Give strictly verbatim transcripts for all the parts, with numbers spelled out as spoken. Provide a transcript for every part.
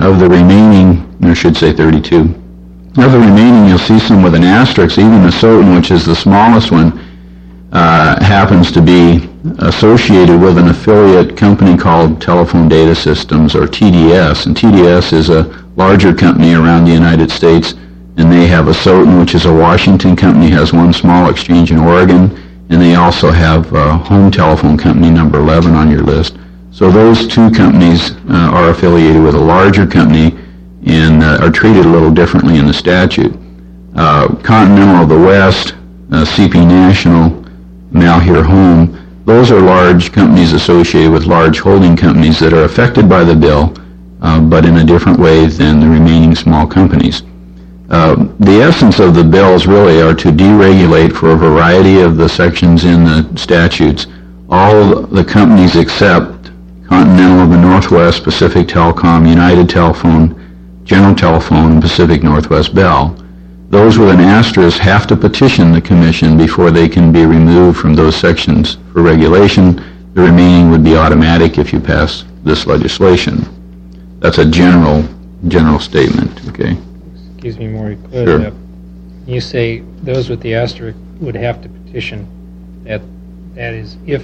of the remaining, or I should say thirty-two, of the remaining, you'll see some with an asterisk. Even the Soton, which is the smallest one, uh, happens to be associated with an affiliate company called Telephone Data Systems, or T D S. And T D S is a larger company around the United States, and they have a Soton, which is a Washington company, has one small exchange in Oregon, and they also have a home telephone company, number eleven on your list. So those two companies uh, are affiliated with a larger company and uh, are treated a little differently in the statute. Uh, Continental of the West, uh, C P National, Malheur Home, those are large companies associated with large holding companies that are affected by the bill, uh, but in a different way than the remaining small companies. Uh, the essence of the bills really are to deregulate, for a variety of the sections in the statutes, all the companies except Continental of the Northwest, Pacific Telecom, United Telephone, General Telephone, and Pacific Northwest Bell. Those with an asterisk have to petition the Commission before they can be removed from those sections for regulation. The remaining would be automatic if you pass this legislation. That's a general general statement. Okay. Excuse me, Maury. Could, Sure. uh, you say those with the asterisk would have to petition. That that is if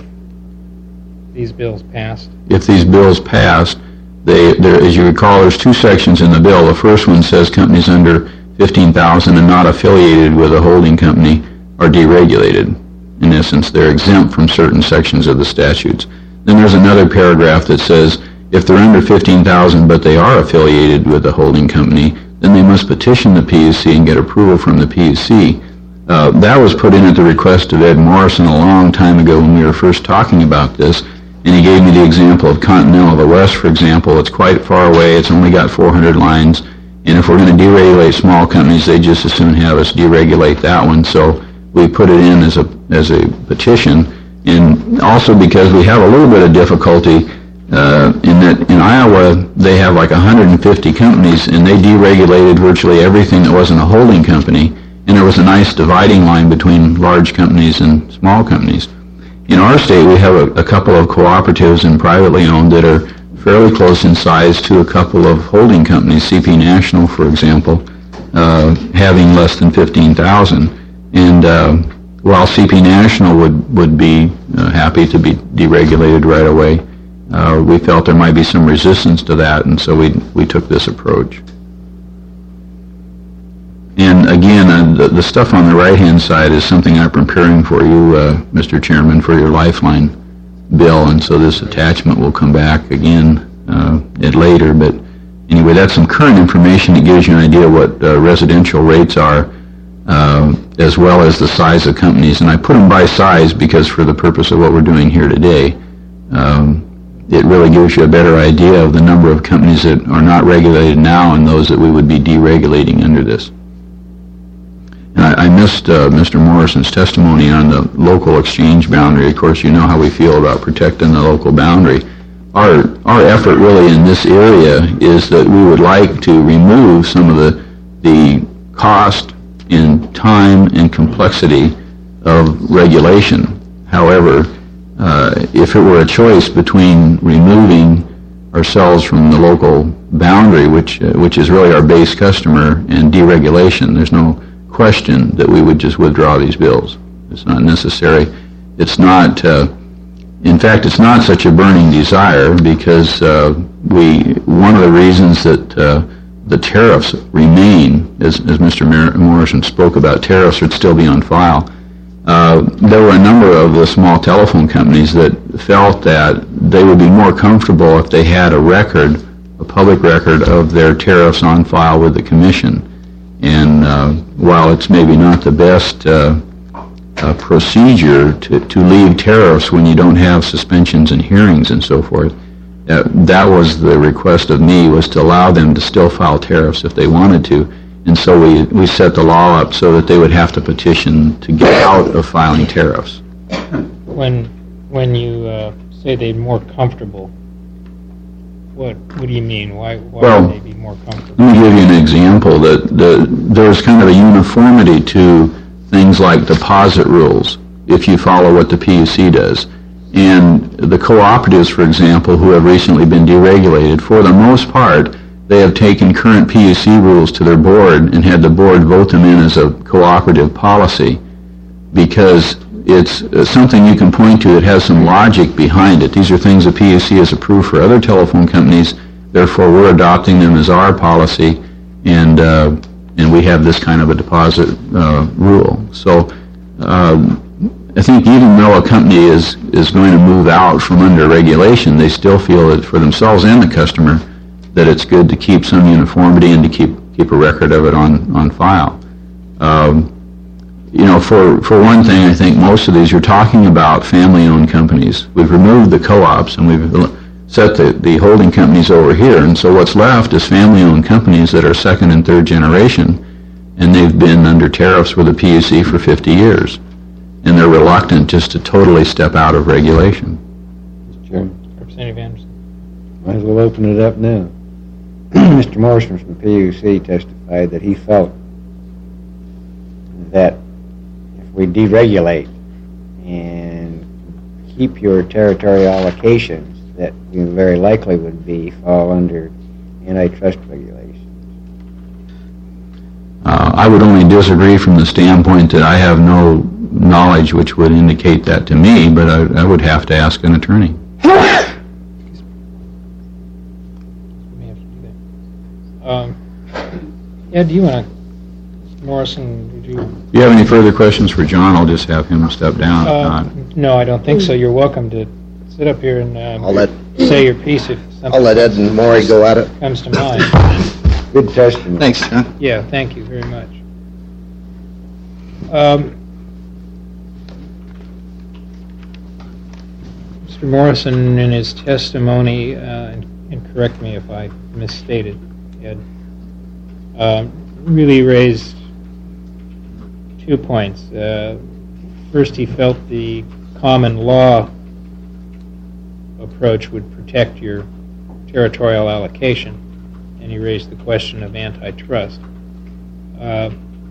these bills passed. If these bills passed, they, there, as you recall, there's two sections in the bill. The first one says companies under fifteen thousand and not affiliated with a holding company are deregulated. In essence, they're exempt from certain sections of the statutes. Then there's another paragraph that says if they're under fifteen thousand but they are affiliated with a holding company, then they must petition the P U C and get approval from the P U C. Uh, that was put in at the request of Ed Morrison a long time ago when we were first talking about this, and he gave me the example of Continental of the West, for example. It's quite far away. It's only got four hundred lines. And if we're going to deregulate small companies, they just as soon have us deregulate that one. So we put it in as a as a petition. And also because we have a little bit of difficulty uh, in that in Iowa, they have like one hundred fifty companies, and they deregulated virtually everything that wasn't a holding company. And there was a nice dividing line between large companies and small companies. In our state, we have a, a couple of cooperatives and privately owned that are fairly close in size to a couple of holding companies, C P National, for example, uh, having less than fifteen thousand. And uh, while C P National would, would be uh, happy to be deregulated right away, uh, we felt there might be some resistance to that, and so we, we took this approach. And again, uh, the, the stuff on the right-hand side is something I'm preparing for you, uh, Mister Chairman, for your Lifeline bill, and so this attachment will come back again uh, at later. But anyway, that's some current information that gives you an idea what uh, residential rates are, uh, as well as the size of companies. And I put them by size because for the purpose of what we're doing here today, um, it really gives you a better idea of the number of companies that are not regulated now and those that we would be deregulating under this. And I, I missed uh, Mister Morrison's testimony on the local exchange boundary. Of course, you know how we feel about protecting the local boundary. Our, our effort really in this area is that we would like to remove some of the, the cost and time and complexity of regulation. However, uh, if it were a choice between removing ourselves from the local boundary, which, uh, which is really our base customer, and deregulation, there's no question that we would just withdraw these bills. It's not necessary. It's not, uh, in fact, it's not such a burning desire because uh, we, one of the reasons that uh, the tariffs remain, as, as Mister Morrison spoke about, tariffs would still be on file. Uh, there were a number of the small telephone companies that felt that they would be more comfortable if they had a record, a public record of their tariffs on file with the Commission. And uh, while it's maybe not the best uh, uh, procedure to, to leave tariffs when you don't have suspensions and hearings and so forth, uh, that was the request of me, was to allow them to still file tariffs if they wanted to. And so we, we set the law up so that they would have to petition to get out of filing tariffs. When, when you uh, say they're more comfortable, What, what do you mean? Why, why well, would they be more comfortable? Let me give you an example. That the, there's kind of a uniformity to things like deposit rules if you follow what the P U C does. And the cooperatives, for example, who have recently been deregulated, for the most part, they have taken current P U C rules to their board and had the board vote them in as a cooperative policy, because it's uh, something you can point to that has some logic behind it. These are things the P U C has approved for other telephone companies, therefore we're adopting them as our policy, and uh, and we have this kind of a deposit uh, rule. So um, I think even though a company is, is going to move out from under regulation, they still feel that for themselves and the customer that it's good to keep some uniformity and to keep keep a record of it on, on file. Um, you know, for, for one thing, I think most of these, you're talking about family-owned companies. We've removed the co-ops and we've set the, the holding companies over here, and so what's left is family-owned companies that are second and third generation, and they've been under tariffs with the P U C for fifty years, and they're reluctant just to totally step out of regulation. Mister Chairman, Representative Anderson. might as well open it up now. Mister Morrison from the P U C testified that he felt that if we deregulate and keep your territorial allocations, that you very likely would be fall under antitrust regulations. Uh, I would only disagree from the standpoint that I have no knowledge which would indicate that to me, but I, I would have to ask an attorney. We may have to do that. Um, Ed, do you want to, Morrison, would you? If you have any further questions for John, I'll just have him step down. Uh, If not, no, I don't think so. You're welcome to sit up here and um, I'll let say your piece if something I'll let Ed and Maury go at it. comes to mind. Good testimony. Thanks, John. Yeah, thank you very much. Um, Mister Morrison, in his testimony, uh, and, and correct me if I misstated, Ed, uh, really raised two points. Uh, first, he felt the common law approach would protect your territorial allocation, and he raised the question of antitrust. Uh,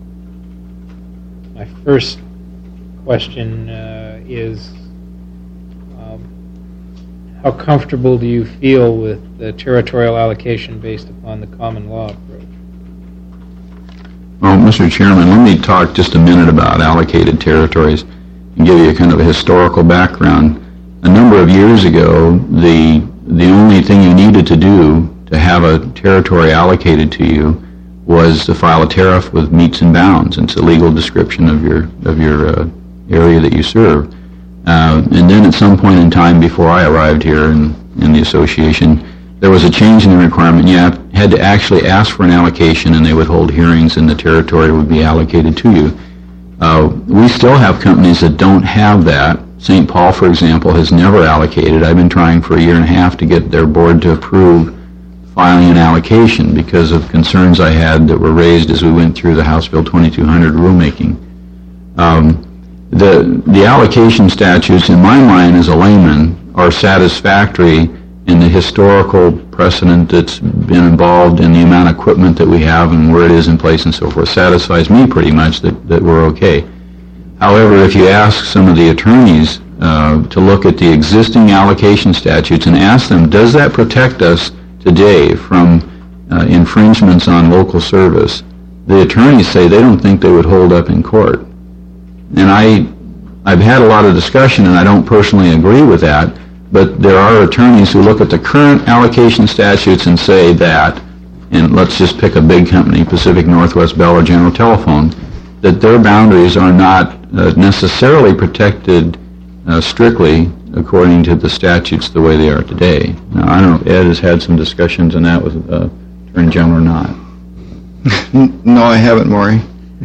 my first question uh, is, um, how comfortable do you feel with the territorial allocation based upon the common law approach? Well, Mister Chairman, let me talk just a minute about allocated territories and give you a kind of a historical background. A number of years ago, the the only thing you needed to do to have a territory allocated to you was to file a tariff with meets and bounds. It's a legal description of your of your uh, area that you serve. Uh, and then at some point in time before I arrived here in, in the association, there was a change in the requirement. You have, had to actually ask for an allocation, and they would hold hearings, and the territory would be allocated to you. Uh, we still have companies that don't have that. Saint Paul, for example, has never allocated. I've been trying for a year and a half to get their board to approve filing an allocation because of concerns I had that were raised as we went through the House Bill twenty-two hundred rulemaking. Um, the, the allocation statutes, in my mind as a layman, are satisfactory in the historical precedent that's been involved in the amount of equipment that we have and where it is in place and so forth. Satisfies me pretty much that, that we're okay. However, if you ask some of the attorneys uh, to look at the existing allocation statutes and ask them, does that protect us today from uh, infringements on local service, the attorneys say they don't think they would hold up in court. And I, I've had a lot of discussion, and I don't personally agree with that, but there are attorneys who look at the current allocation statutes and say that, and let's just pick a big company, Pacific Northwest Bell or General Telephone, that their boundaries are not uh, necessarily protected uh, strictly according to the statutes the way they are today. Now, I don't know if Ed has had some discussions on that with uh, Attorney General or not. No, I haven't, Maury.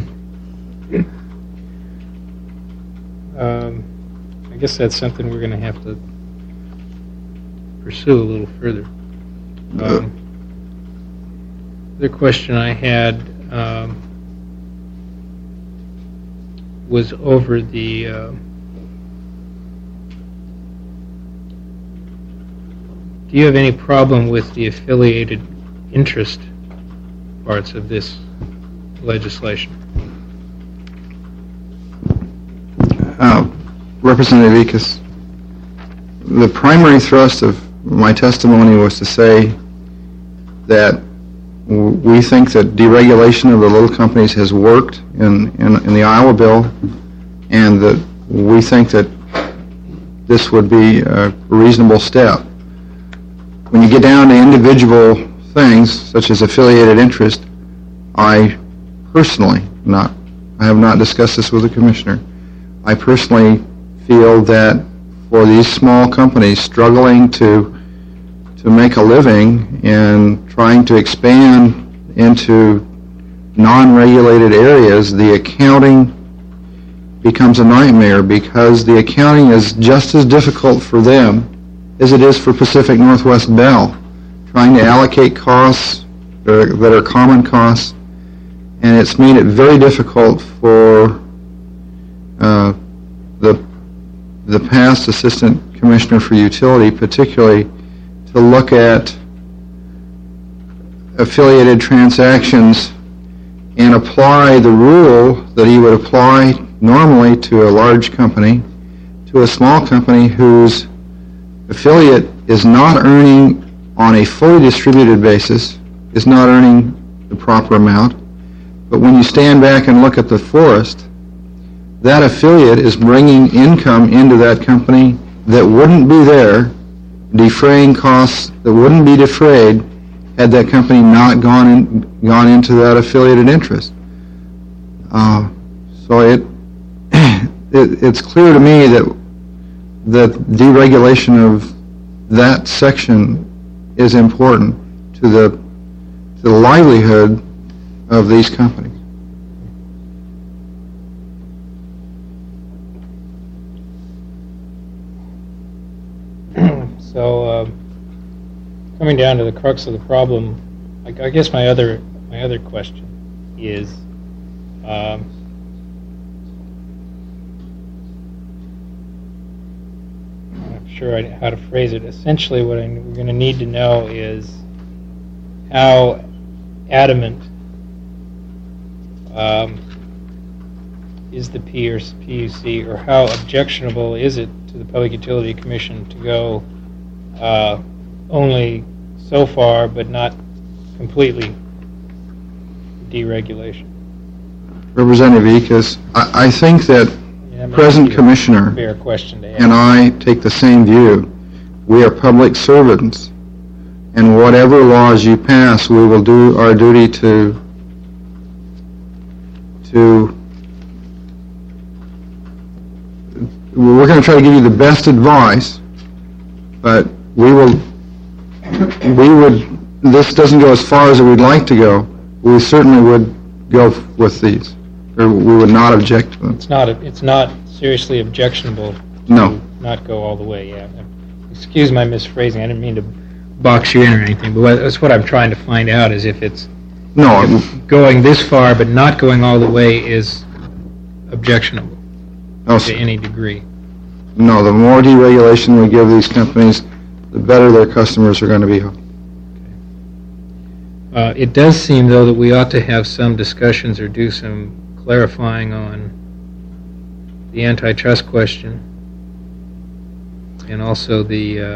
Um, I guess that's something we're going to have to pursue a little further. Um, the question I had um, was over the uh, do you have any problem with the affiliated interest parts of this legislation? Uh, Representative Ickes, the primary thrust of my testimony was to say that w- we think that deregulation of the little companies has worked in, in, in the Iowa bill, and that we think that this would be a reasonable step. When you get down to individual things, such as affiliated interest, I personally, not, I have not discussed this with the commissioner, I personally feel that for these small companies struggling to to make a living and trying to expand into non-regulated areas, the accounting becomes a nightmare, because the accounting is just as difficult for them as it is for Pacific Northwest Bell, trying to allocate costs that are, that are common costs, and it's made it very difficult for uh, the the past Assistant Commissioner for Utility, particularly, to look at affiliated transactions and apply the rule that he would apply normally to a large company to a small company whose affiliate is not earning on a fully distributed basis, is not earning the proper amount. But when you stand back and look at the forest, that affiliate is bringing income into that company that wouldn't be there, defraying costs that wouldn't be defrayed had that company not gone in, gone into that affiliated interest. Uh, so it, it it's clear to me that that deregulation of that section is important to the to the livelihood of these companies. So, uh, coming down to the crux of the problem, I, I guess my other my other question is, um, I'm not sure I, how to phrase it. Essentially, what I, we're going to need to know is how adamant um, is the P or P U C, or how objectionable is it to the Public Utility Commission to go uh, only so far, but not completely deregulation. Representative Ekus, I, I think that Yeah, that might present be a commissioner fair question to ask. and I take the same view. We are public servants, and whatever laws you pass, we will do our duty to to we're going to try to give you the best advice, but we will we would this doesn't go as far as we'd like to go. We certainly would go with these, or we would not object to them. It's not, it's not seriously objectionable No. to not go all the way, yeah. Excuse my misphrasing, I didn't mean to box you in or anything, but what- that's what I'm trying to find out, is if it's No, going this far but not going all the way is objectionable no, to any degree. no, the more deregulation we give these companies, the better their customers are going to be. Uh, It does seem, though, that we ought to have some discussions or do some clarifying on the antitrust question, and also the uh,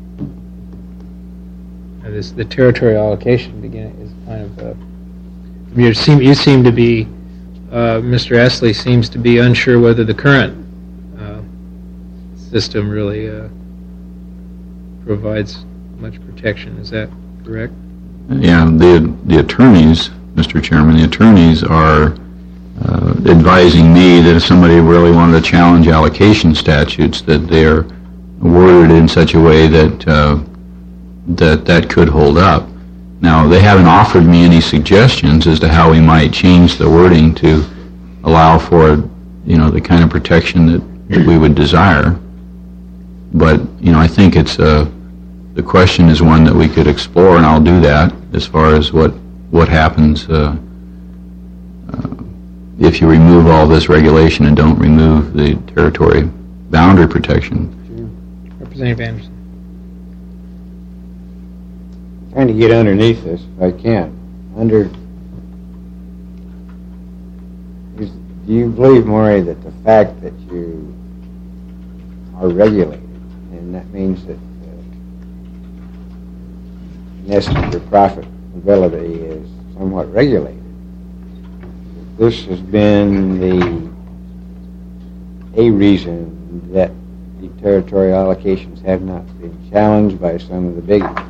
uh, this, the territorial allocation begin is kind of. Uh, you seem you seem to be, uh, Mister Astley seems to be unsure whether the current uh, system really uh, provides much protection. Is that correct? Yeah, the the attorneys, Mister Chairman, the attorneys are uh, advising me that if somebody really wanted to challenge allocation statutes, that they're worded in such a way that uh, that that could hold up. Now, they haven't offered me any suggestions as to how we might change the wording to allow for, you know, the kind of protection that, that we would desire. But, you know, I think it's a the question is one that we could explore, and I'll do that as far as what what happens uh, uh, if you remove all this regulation and don't remove the territory boundary protection. Representative Anderson. Trying to get underneath this if I can. Under, is, do you believe, Maury, that the fact that you are regulated, and that means that uh, in essence your profit mobility is somewhat regulated. This has been the a reason that the territorial allocations have not been challenged by some of the big ones.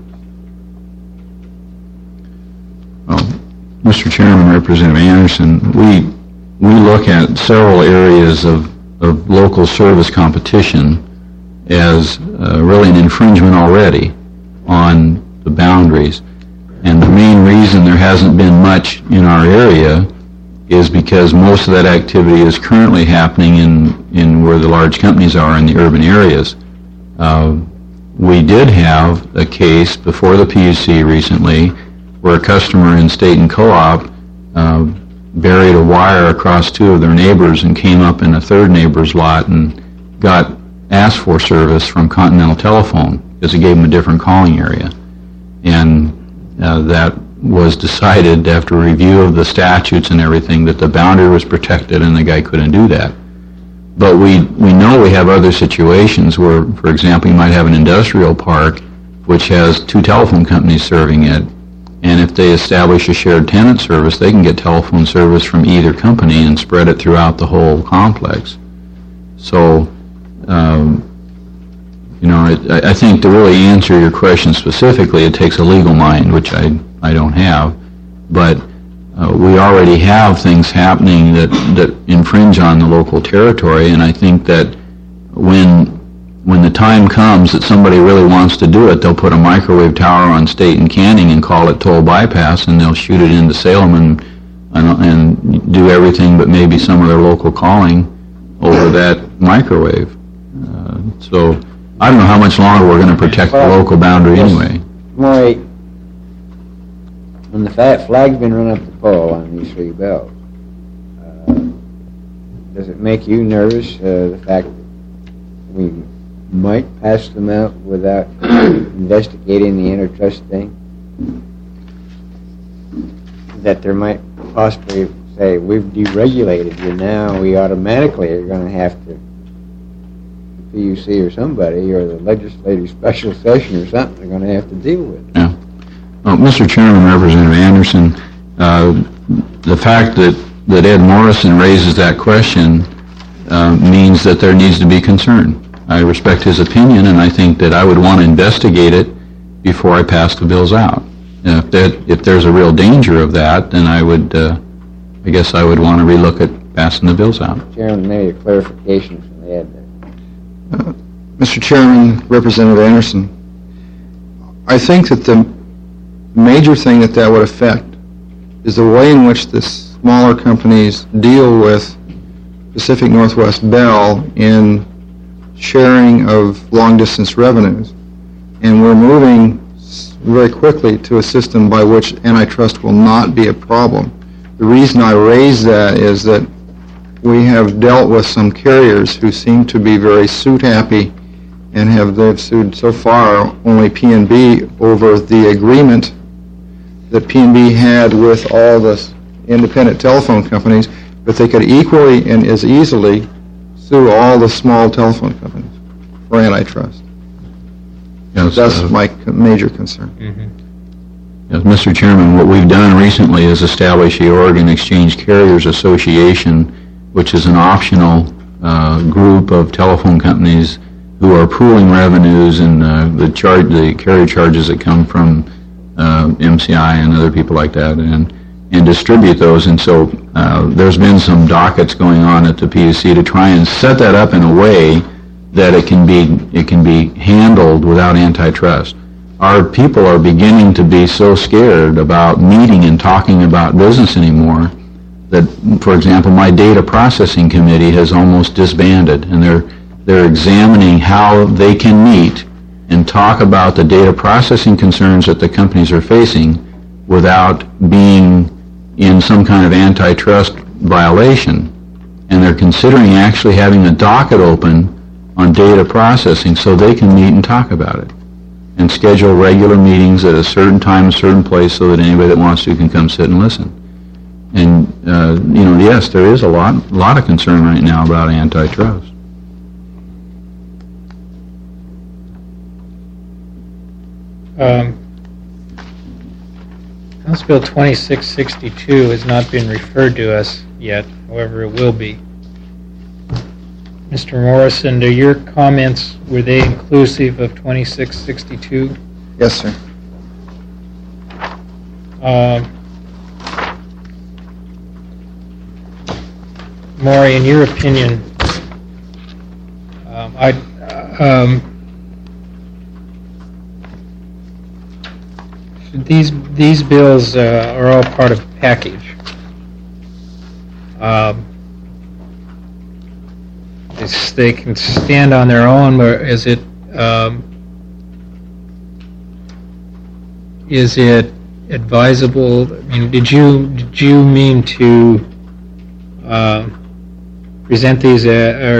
Well, Mister Chairman, Representative Anderson, we we look at several areas of, of local service competition as uh, really an infringement already on the boundaries. And the main reason there hasn't been much in our area is because most of that activity is currently happening in, in where the large companies are in the urban areas. Uh, we did have a case before the P U C recently where a customer in State and Co-op uh, buried a wire across two of their neighbors and came up in a third neighbor's lot and got asked for service from Continental Telephone because it gave them a different calling area. And uh, that was decided after review of the statutes and everything that the boundary was protected and the guy couldn't do that. But we, we know we have other situations where, for example, you might have an industrial park which has two telephone companies serving it, and if they establish a shared tenant service, they can get telephone service from either company and spread it throughout the whole complex. So, um, you know, I, I think to really answer your question specifically, it takes a legal mind, which I, I don't have, but uh, we already have things happening that, that infringe on the local territory, and I think that when when the time comes that somebody really wants to do it, they'll put a microwave tower on State and Canning and call it toll bypass, and they'll shoot it into Salem and, and, and do everything but maybe some of their local calling over that microwave. Uh, so I don't know how much longer we're going to protect the local boundary anyway. Maury, when the fat flag's been run up the pole on these three bells, uh, does it make you nervous, uh, the fact that we might pass them out without investigating the antitrust thing? That there might possibly say, we've deregulated you, now we automatically are going to have to, the P U C or somebody, or the legislative special session or something, they're going to have to deal with it. Yeah. Well, Mister Chairman, Representative Anderson, uh, the fact that, that Ed Morrison raises that question uh, means that there needs to be concern. I respect his opinion, and I think that I would want to investigate it before I pass the bills out. And if that, if there's a real danger of that, then I would, uh, I guess I would want to relook at passing the bills out. Chairman, maybe a clarification from Ed there. Uh, Mister Chairman, Representative Anderson, I think that the major thing that that would affect is the way in which the smaller companies deal with Pacific Northwest Bell in sharing of long-distance revenues. And we're moving very quickly to a system by which antitrust will not be a problem. The reason I raise that is that we have dealt with some carriers who seem to be very suit-happy and have they've sued so far only P and B over the agreement that P and B had with all the independent telephone companies, but they could equally and as easily sue all the small telephone companies for antitrust. Yes, That's uh, my co- major concern. Mm-hmm. yes, Mister Chairman, what we've done recently is establish the Oregon Exchange Carriers Association, which is an optional uh, group of telephone companies who are pooling revenues and uh, the charge, the carrier charges that come from uh, M C I and other people like that, and and distribute those. And so uh, there's been some dockets going on at the P U C to try and set that up in a way that it can be it can be handled without antitrust. Our people are beginning to be so scared about meeting and talking about business anymore that, for example, my data processing committee has almost disbanded, and they're they're examining how they can meet and talk about the data processing concerns that the companies are facing without being in some kind of antitrust violation. And they're considering actually having a docket open on data processing so they can meet and talk about it and schedule regular meetings at a certain time, a certain place, so that anybody that wants to can come sit and listen. And, uh, you know, yes, there is a lot, lot of concern right now about antitrust. Um, House Bill twenty-six sixty-two has not been referred to us yet, however, it will be. Mister Morrison, do your comments, were they inclusive of twenty-six sixty-two? Yes, sir. Um, Maury, in your opinion, um, I, um, these these bills uh, are all part of a package. Um, it's, they can stand on their own, or is it um, is it advisable? I mean, did you did you mean to uh, present these uh,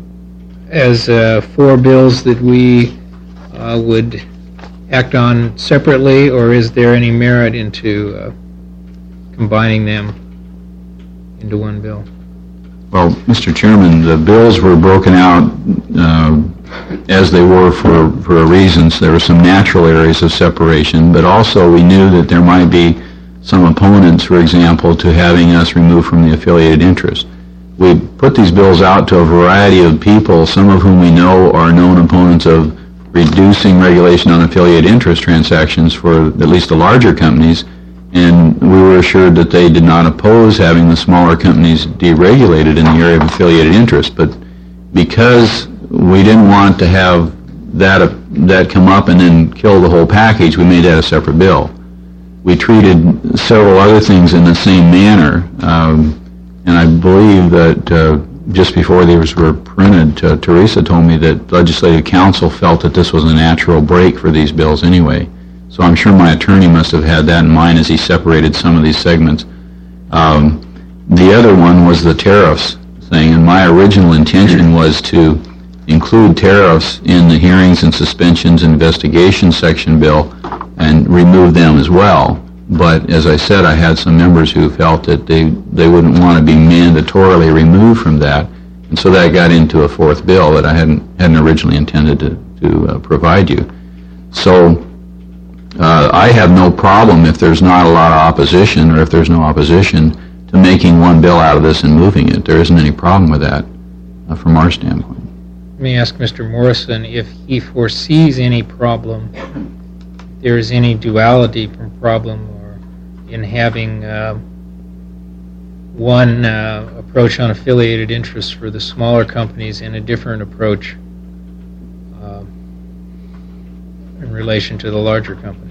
as uh, four bills that we uh, would act on separately, or is there any merit into uh, combining them into one bill? Well, Mister Chairman, the bills were broken out uh, as they were for, for reasons. There were some natural areas of separation, but also we knew that there might be some opponents, for example, to having us removed from the affiliated interest. We put these bills out to a variety of people, some of whom we know are known opponents of reducing regulation on affiliated interest transactions for at least the larger companies, and we were assured that they did not oppose having the smaller companies deregulated in the area of affiliated interest. But because we didn't want to have that uh, that come up and then kill the whole package, we made that a separate bill. We treated several other things in the same manner, um, and I believe that uh, just before these were printed, uh, Teresa told me that Legislative Counsel felt that this was a natural break for these bills anyway. So I'm sure my attorney must have had that in mind as he separated some of these segments. Um, the other one was the tariffs thing, and my original intention was to include tariffs in the hearings and suspensions and investigation section bill and remove them as well. But as I said, I had some members who felt that they, they wouldn't want to be mandatorily removed from that, and so that got into a fourth bill that I hadn't hadn't originally intended to, to uh, provide you. So uh, I have no problem if there's not a lot of opposition, or if there's no opposition to making one bill out of this and moving it. There isn't any problem with that uh, from our standpoint. Let me ask Mister Morrison if he foresees any problem, if there is any duality from problem or in having uh, one uh, approach on affiliated interests for the smaller companies and a different approach uh, in relation to the larger companies.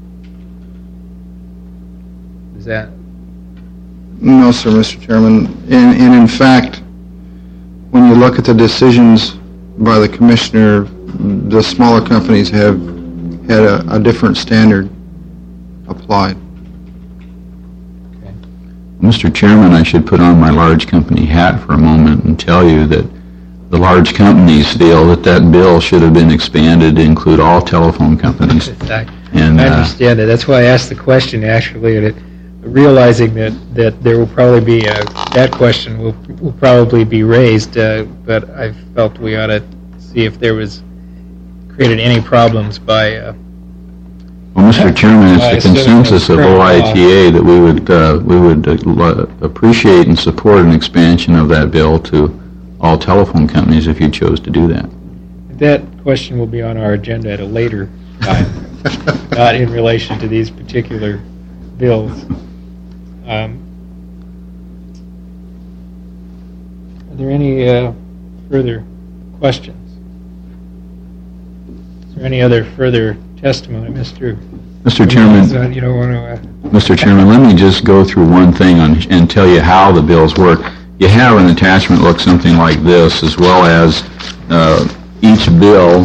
Is that? No, sir, Mister Chairman. And, and in fact, when you look at the decisions by the Commissioner, the smaller companies have had a, a different standard applied. Mister Chairman, I should put on my large company hat for a moment and tell you that the large companies feel that that bill should have been expanded to include all telephone companies. I, And, I uh, understand that. That's why I asked the question, actually, and it, realizing that, that there will probably be a, that question will, will probably be raised, uh, but I felt we ought to see if there was created any problems by uh, Well, Mister Chairman, I it's the assume consensus of that's O I correct. T A that we would uh, we would uh, lo- appreciate and support an expansion of that bill to all telephone companies if you chose to do that. that question will be on our agenda at a later time, not in relation to these particular bills. Um, are there any uh, further questions? Is there any other further testimony, Mister Mister Chairman, Uh, you don't want to. Uh, Mister Chairman, let me just go through one thing on, and tell you how the bills work. You have an attachment look something like this, as well as uh, each bill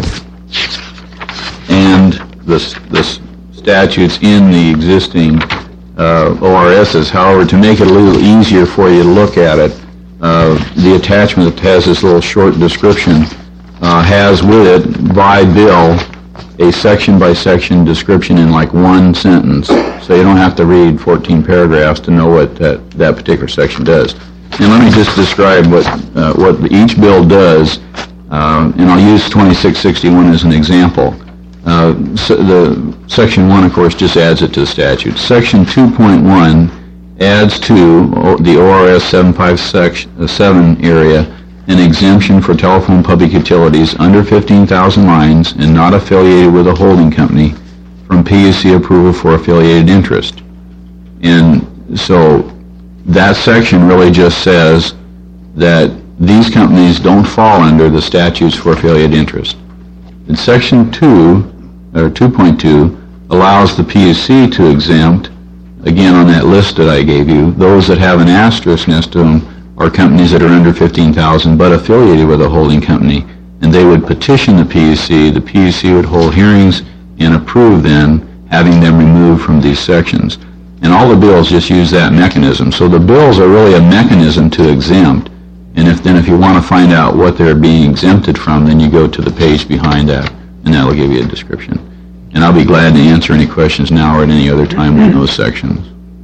and the, s- the s- statutes in the existing uh, O R Ss. However, to make it a little easier for you to look at it, uh, the attachment that has this little short description uh, has with it, by bill, a section-by-section description in like one sentence, so you don't have to read fourteen paragraphs to know what that, that particular section does. And let me just describe what uh, what each bill does, uh, and I'll use twenty-six sixty-one as an example. Uh, so the Section one, of course, just adds it to the statute. Section two point one adds to the O R S seven fifty-seven area an exemption for telephone public utilities under fifteen thousand lines and not affiliated with a holding company from P U C approval for affiliated interest. And so that section really just says that these companies don't fall under the statutes for affiliated interest. And Section two, or two point two, allows the P U C to exempt, again on that list that I gave you, those that have an asterisk next to them are companies that are under fifteen thousand but affiliated with a holding company, and they would petition the P U C. The P U C would hold hearings and approve them, having them removed from these sections. And all the bills just use that mechanism. So the bills are really a mechanism to exempt, and if then if you want to find out what they're being exempted from, then you go to the page behind that, and that'll give you a description. And I'll be glad to answer any questions now or at any other time on those sections.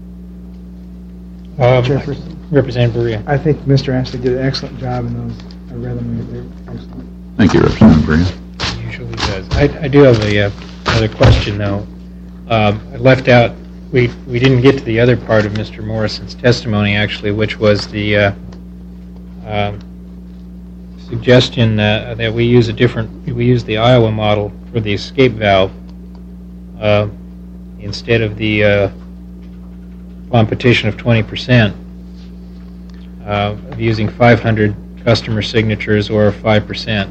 Um, Jefferson. Representative Berea. I think Mister Ashley did an excellent job in those. I read them. They're excellent. Thank you, Representative Berea. He usually does. I, I do have a, uh, another question, though. Um, I left out, we, we didn't get to the other part of Mister Morrison's testimony, actually, which was the uh, um, suggestion uh, that we use a different, we use the Iowa model for the escape valve uh, instead of the uh, upon petition of twenty percent. Uh, of using five hundred customer signatures or five percent.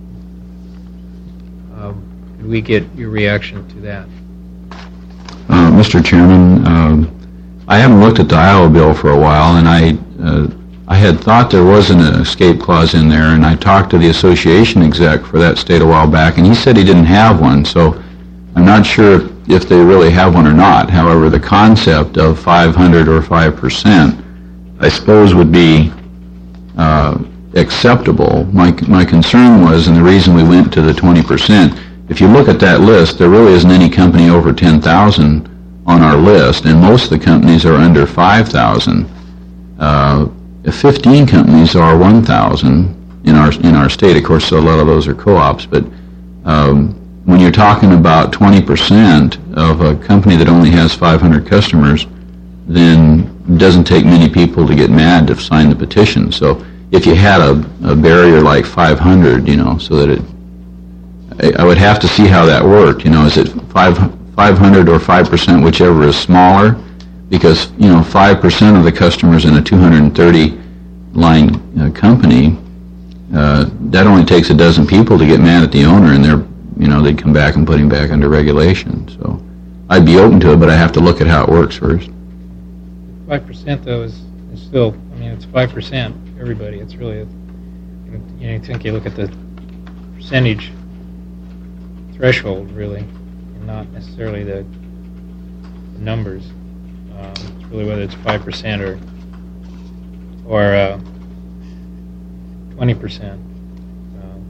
Um, could we get your reaction to that? Uh, Mister Chairman, um, I haven't looked at the Iowa bill for a while, and I uh, I had thought there was an escape clause in there, and I talked to the association exec for that state a while back, and he said he didn't have one, so I'm not sure if, if they really have one or not. However, the concept of five hundred or five percent I suppose would be uh, acceptable. My, my concern was, and the reason we went to the twenty percent, if you look at that list, there really isn't any company over ten thousand on our list, and most of the companies are under five thousand. Uh, fifteen companies are one thousand in our, in our state. Of course, so a lot of those are co-ops, but um, when you're talking about twenty percent of a company that only has five hundred customers, then it doesn't take many people to get mad to sign the petition. So if you had a, a barrier like five hundred, you know, so that it, I, I would have to see how that worked. You know, is it five, five hundred or five percent, whichever is smaller? Because, you know, five percent of the customers in a two hundred thirty line uh, company, uh, that only takes a dozen people to get mad at the owner, and they're, you know, they'd come back and put him back under regulation. So I'd be open to it, but I have to look at how it works first. Five percent, though, is, is still, I mean, it's five percent, everybody. It's really, a, you know, you think you look at the percentage threshold, really, and not necessarily the, the numbers. Um, it's really whether it's five percent or, or uh, twenty percent. Um,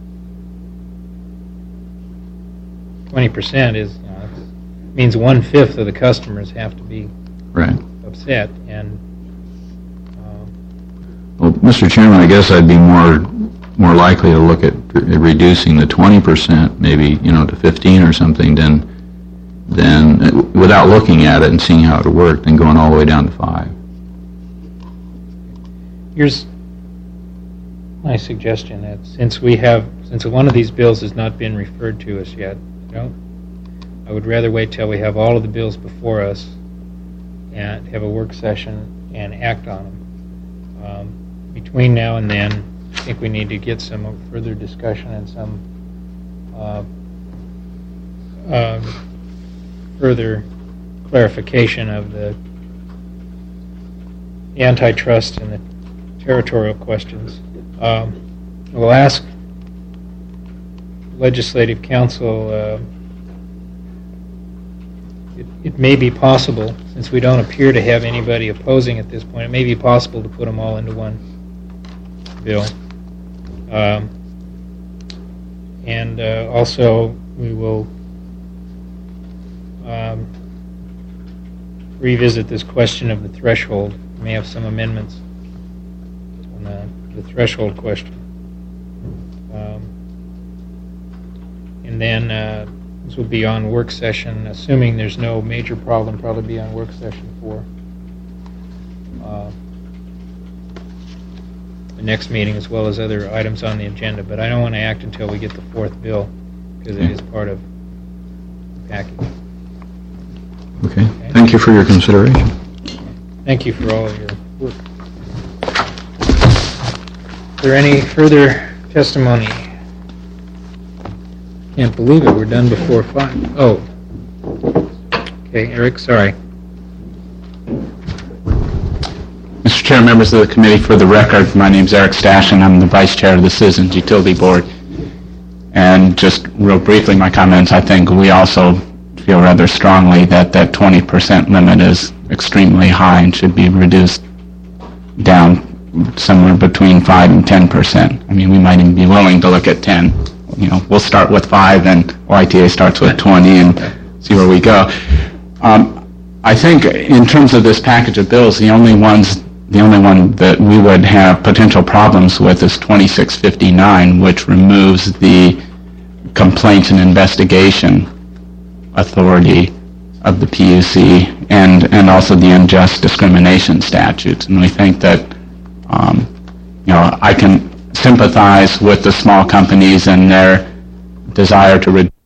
twenty percent is, you know, it means one-fifth of the customers have to be Right. upset, and um, Well, Mister Chairman, I guess I'd be more more likely to look at re- reducing the twenty percent, maybe, you know, to fifteen or something, than than uh, without looking at it and seeing how it worked, than going all the way down to five. here's my suggestion: that since we have, since one of these bills has not been referred to us yet, you know, I would rather wait till we have all of the bills before us and have a work session and act on them. Um, between now and then, I think we need to get some further discussion and some uh, uh, further clarification of the antitrust and the territorial questions. Um, we'll ask Legislative Council, uh, it, it may be possible, since we don't appear to have anybody opposing at this point, it may be possible to put them all into one bill. Um, and uh, also, we will um, revisit this question of the threshold. We may have some amendments on the, the threshold question. Um, and then uh, This will be on work session, assuming there's no major problem, probably be on work session four. Uh, the next meeting, as well as other items on the agenda, but I don't want to act until we get the fourth bill, because it is part of the package. Okay. Thank you for your consideration. Thank you for all of your work. Is there any further testimony? Can't believe it, we're done before five. Oh. Okay, Eric, sorry. Mister Chair, members of the committee, for the record, my name is Eric Stash, and I'm the Vice Chair of the Citizens Utility Board. And just real briefly, my comments, I think we also feel rather strongly that that twenty percent limit is extremely high and should be reduced down somewhere between five and ten percent. I mean, we might even be willing to look at ten. You know, we'll start with five, and Y T A starts with twenty, and see where we go. Um, I think in terms of this package of bills, the only ones, the only one that we would have potential problems with is twenty-six fifty-nine, which removes the complaints and investigation authority of the P U C and, and also the unjust discrimination statutes. And we think that, um, you know, I can sympathize with the small companies and their desire to reduce